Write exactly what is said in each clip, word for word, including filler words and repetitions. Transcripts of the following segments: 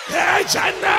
Hey, Chanda!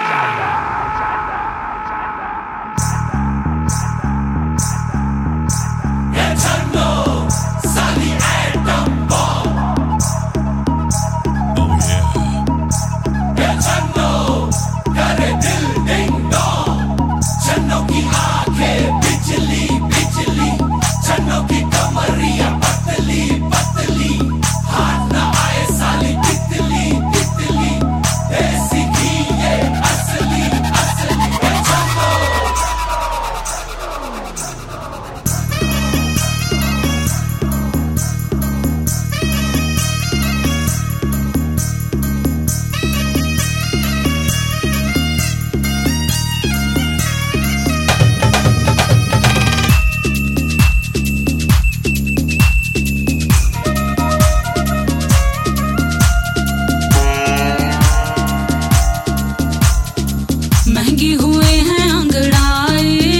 महंगी हुए हैं अंगड़ाई,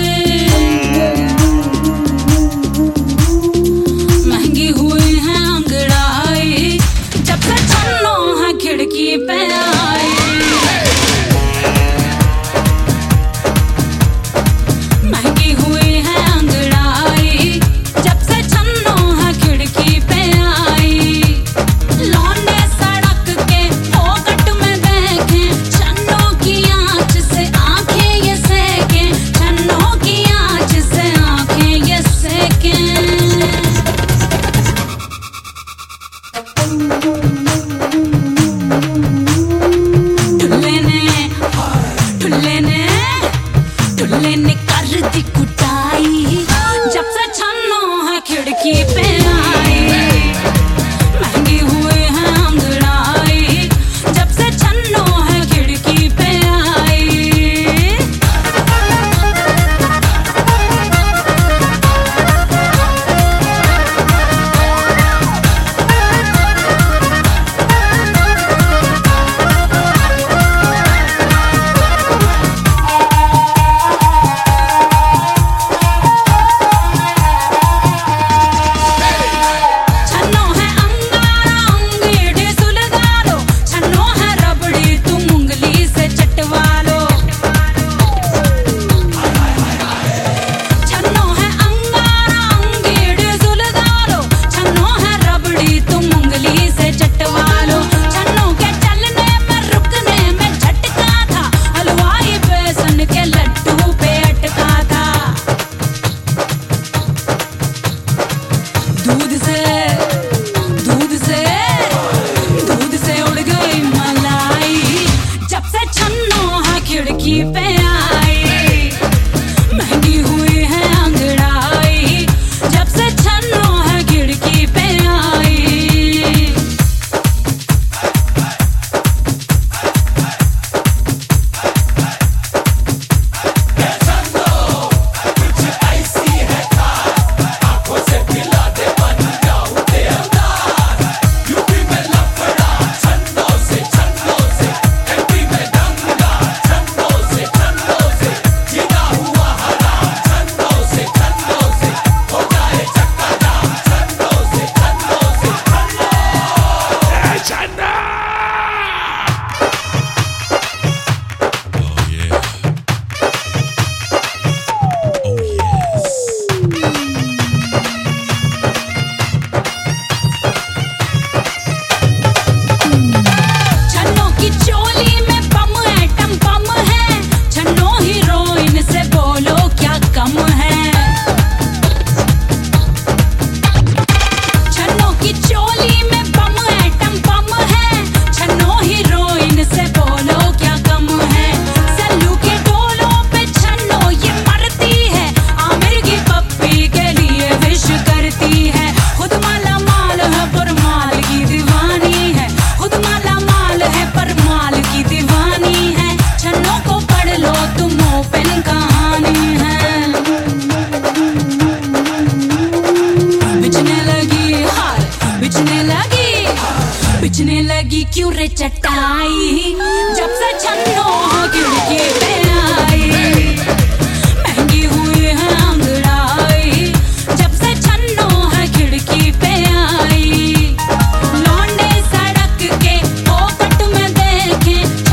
महंगी हुई हैं अंगड़ाई, जब से छन्नो है खिड़की पे आई। महंगी हुई हैं अंगड़ाई, जब से छन्नो है खिड़की पे आई। लौंडे सड़क के फोकट में देखें, छन्नो की आंच से आंखें ये सेकें, छन्नो की आंच से आंखें ये सेकें। ढुल्ले ने ढुल्ले ने ढुल्ले ने कर दी कुटाई, जब से छन्नो है खिड़की पे आई। महंगी हुई हैं अंगड़ाई, जब से छन्नो है खिड़की पे आई। छन्नो है अंगारा अंगीठी सुलगा लो, छन्नो है रबड़ी तुम उंगली से चटवा लो। छन्नो है अंगारा अंगीठी सुलगा लो, छन्नो है रबड़ी तुम उंगली से चटवा लो। छन्नो के चलने में रुकने में झटका था, हलवाई बेसन के लड्डू पे अटका था। दूध से दूध से दूध से उड़ गई मलाई, जब से छन्नो है खिड़की पे आई। महंगी हुई है अंगड़ाई, जब से छन्नो है खिड़की पे आई। Hey, Chanda! Oh, yeah. Oh, yes. छन्नो की चोली में बम एटम बम है, छन्नो हीरोइन से बोलो क्या कम है। छन्नो की चोली में बम एटम बम है, छन्नो हीरोइन से बोलो क्या कम है। सल्लू के डोलों पे छन्नो ये मरती है, आमिर की पप्पी के लिए विश करती है। खुद माला माल है पर माल की दीवानी है, खुद माला माल है पर माल की दीवानी है। छन्नो को पढ़ लो तुम ओपन कहानी है। बिचने लगी हाय बिचने लगी बिचने लगी क्यों रे चटाई, जब से छन्नो खिड़की पे आई। महंगी हुई है अंगड़ाई, जब से छन्नो है खिड़की पे आई। लौंडे सड़क के पोपट में देखें,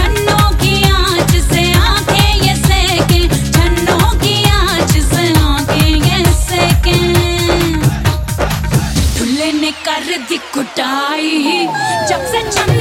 से छन्नो